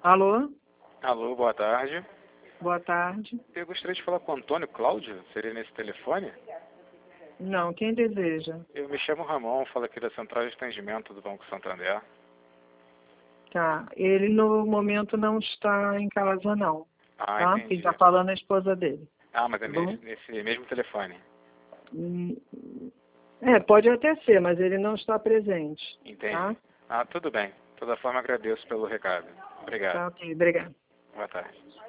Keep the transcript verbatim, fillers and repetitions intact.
Alô? Alô, boa tarde. Boa tarde. Eu gostaria de falar com o Antônio Cláudio. Seria nesse telefone? Não, quem deseja? Eu me chamo Ramon, falo aqui da Central de Atendimento do Banco Santander. Tá. Ele no momento não está em casa, não. Ah, Tá? entendi. Quem está falando é a esposa dele. Ah, mas é Tá bom? nesse, nesse mesmo telefone. Hum, É, pode até ser, mas ele não está presente. Entendi. Tá? Ah, tudo bem. De toda forma, agradeço pelo recado. Obrigado. Tá, ok. Obrigado. Boa tarde.